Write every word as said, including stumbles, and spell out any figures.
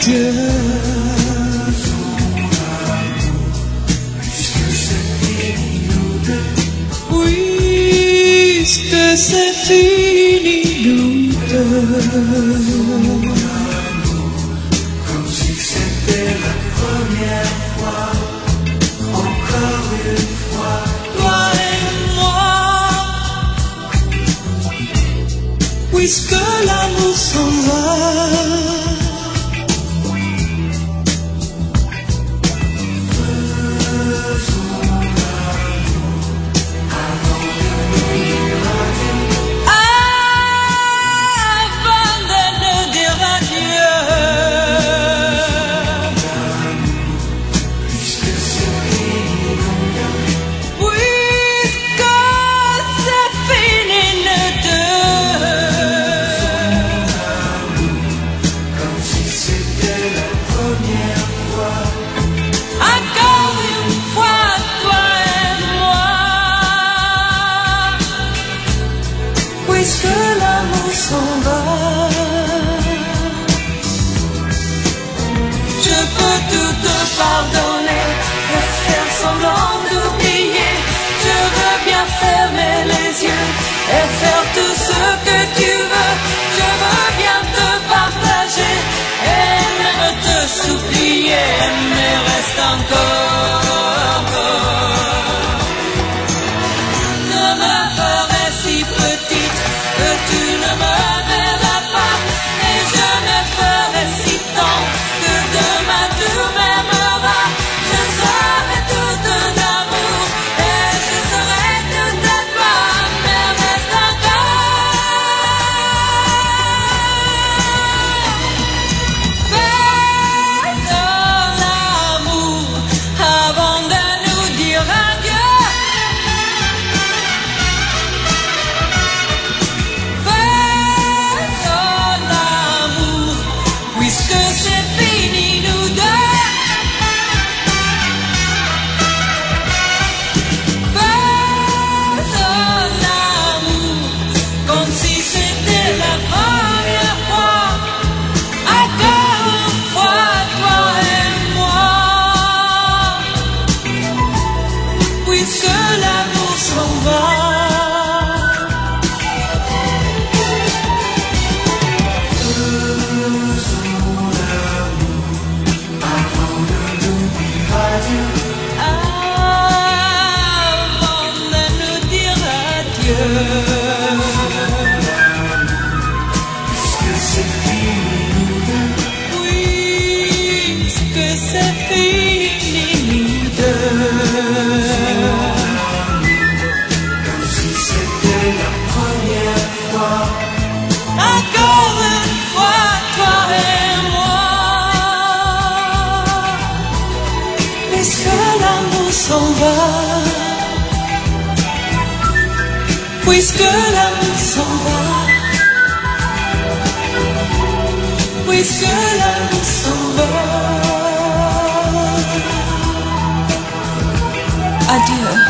yeux. Puisque c'est fini nous deux. Comme si c'était la première fois, encore une fois, toi et moi. Puisque l'amour s'en va. Puisque l'amour s'en va, je peux tout te pardonner et faire semblant d'oublier. Je veux bien fermer les yeux et faire tout ce que tu veux. Je veux bien te partager et même te supplier, mais reste encore, encore. Ne me ferais si petite que tu ne me verras pas, et je me ferai si tant que demain tu m'aimeras. Je serai tout d'amour et je serai tout à toi, mais reste encore. Faisons l'amour avant de nous dire adieu. Puisque c'est fini nous deux. Faisons l'amour comme si c'était la première fois. Encore une fois, toi et moi. Puisque l'amour s'en va. Avant de nous dire adieu. puisque c'est fini nous deux. Puisque c'est fini nous deux. Comme si c'était la première fois, Encore une fois, toi et moi. Puisque l'amour s'en va. Puisque l'amour s'en va. Puisque l'amour s'en va. Adieu.